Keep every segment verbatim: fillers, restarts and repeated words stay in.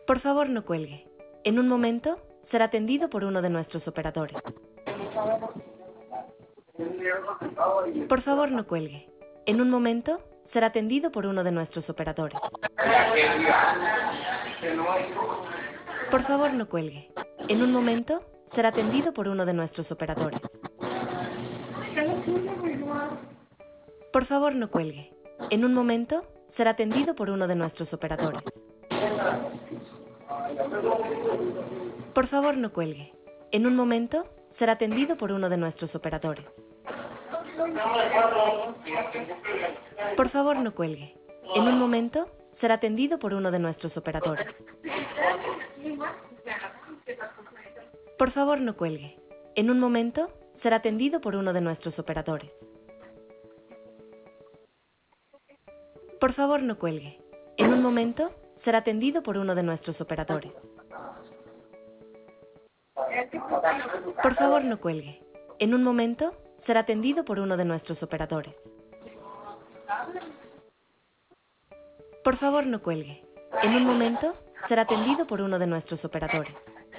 Por favor, no cuelgue. En un momento, será atendido por uno de nuestros operadores. Por favor, no cuelgue. En un momento, será atendido por uno de nuestros operadores. Por favor, no cuelgue. En un momento, será atendido por uno de nuestros operadores. Por favor, no cuelgue. En un momento, será atendido por uno de nuestros operadores. Por favor, no cuelgue. En un momento, será atendido por uno de nuestros operadores. Por favor, no cuelgue. En un momento, será atendido por uno de nuestros operadores. Por favor, no cuelgue. En un momento, será atendido por uno de nuestros operadores. Por favor, no cuelgue. En un momento, será atendido por uno de nuestros operadores. Por favor, no cuelgue. En un momento, será atendido por uno de nuestros operadores. Por favor, no cuelgue. En un momento, será atendido por uno de nuestros operadores.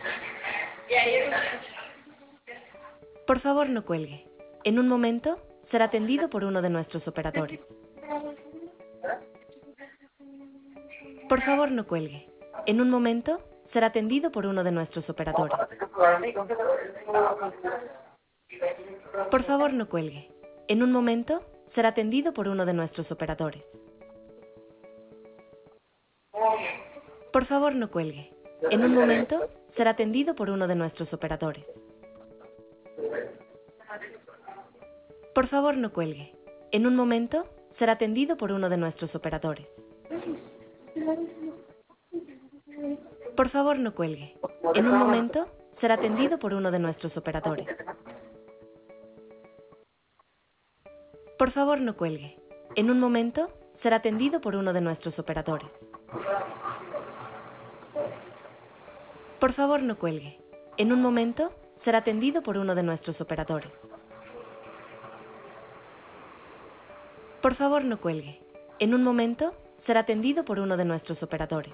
Por favor, no cuelgue. En un momento, será atendido por uno de nuestros operadores. Por favor, no cuelgue. En un momento, será atendido por uno de nuestros operadores. Por favor, no cuelgue. En un momento, será atendido por uno de nuestros operadores. Por favor, no cuelgue. En un momento, será atendido por uno de nuestros operadores. Por favor, no cuelgue. En un momento, será atendido por uno de nuestros operadores. Por favor, no cuelgue. En un momento, será atendido por uno de nuestros operadores. Por favor, no cuelgue. En un momento, será atendido por uno de nuestros operadores. Por favor, no cuelgue. En un momento, será atendido por uno de nuestros operadores. Por favor, no cuelgue. En un momento, será atendido por uno de nuestros operadores.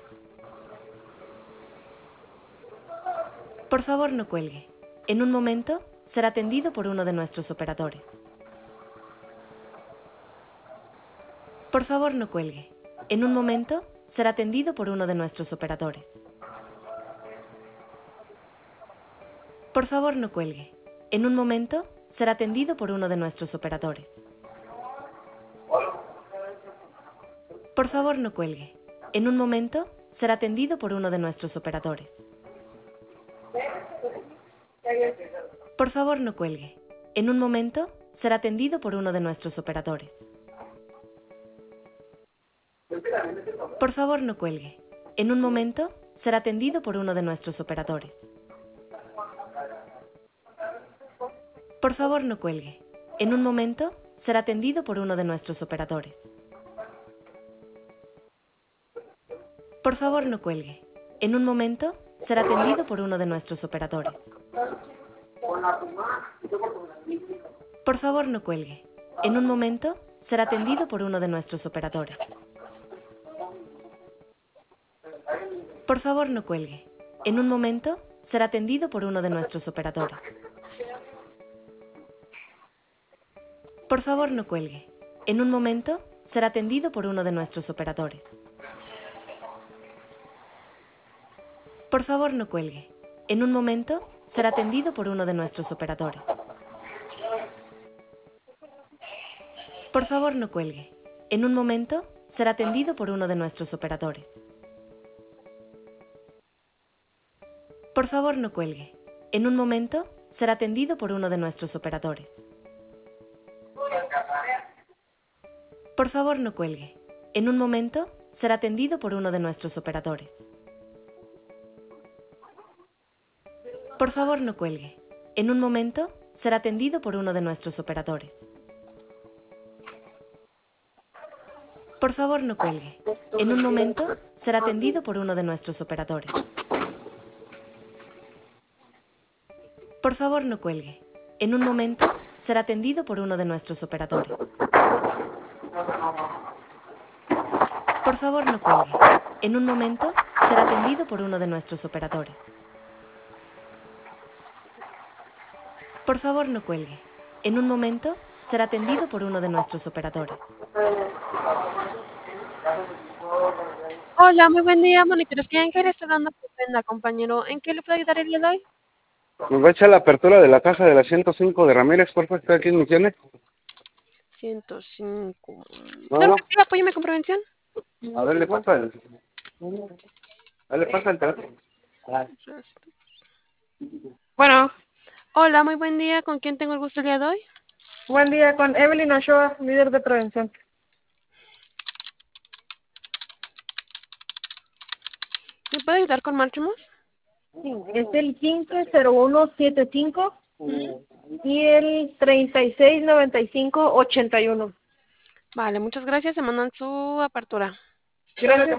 Por favor, no cuelgue. En un momento, será atendido por uno de nuestros operadores. Por favor, no cuelgue. En un momento, será atendido por uno de nuestros operadores. Por favor, no cuelgue. En un momento, será atendido por uno de nuestros operadores. Por favor, no cuelgue. En un momento, será atendido por uno de nuestros operadores. Por favor, no cuelgue. En un momento, será atendido por uno de nuestros operadores. Por favor, no cuelgue. En un momento, será atendido por uno de nuestros operadores. Por favor, no cuelgue. En un momento, será atendido por uno de nuestros operadores. Por favor, no cuelgue. En un momento, será atendido por uno de nuestros operadores. Por favor, no cuelgue. En un momento, será atendido por uno de nuestros operadores. Por favor, no cuelgue. En un momento, será atendido por uno de nuestros operadores. Por favor, no cuelgue. En un momento, será atendido por uno de nuestros operadores. Por favor, no cuelgue. En un momento, será atendido por uno de nuestros operadores. Por favor, no cuelgue. En un momento, será atendido por uno de nuestros operadores. Por favor, no cuelgue. En un momento, será atendido por uno de nuestros operadores. Por favor, no cuelgue. En un momento, será atendido por uno de nuestros operadores. Por favor, no cuelgue. En un momento, será atendido por uno de nuestros operadores. Por favor, no cuelgue. En un momento, será atendido por uno de nuestros operadores. Por favor, no cuelgue. En un momento, será atendido por uno de nuestros operadores. Por favor, no cuelgue. En un momento, será atendido por uno de nuestros operadores. Por favor, no cuelgue. En un momento será atendido por uno de nuestros operadores. Hola, muy buen día, Monitor Scan. ¿Qué le está dando Penda, compañero? ¿En qué le puedo ayudar el día de hoy? ¿Me va a echar la apertura de la caja de la ciento cinco de Ramírez, por favor? ¿Está aquí en Misiones? ciento cinco. No, Claro no. que sí, apóyeme con prevención. A ver, le pasa el... A ver, le pasa el teléfono. Bueno, Hola, muy buen día. ¿Con quién tengo el gusto el día de hoy? buen día con Evelyn Ochoa, líder de prevención. ¿Me puede ayudar con Máximo? Sí, es el quince cero uno setenta y cinco y el treinta y seis noventa y cinco ochenta y uno. Vale, muchas gracias. Se mandan su apertura. Gracias.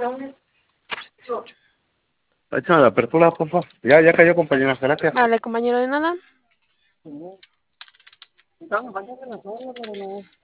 Échame la apertura, por favor. Ya, ya cayó, compañera. Gracias. Vale, compañero, de nada.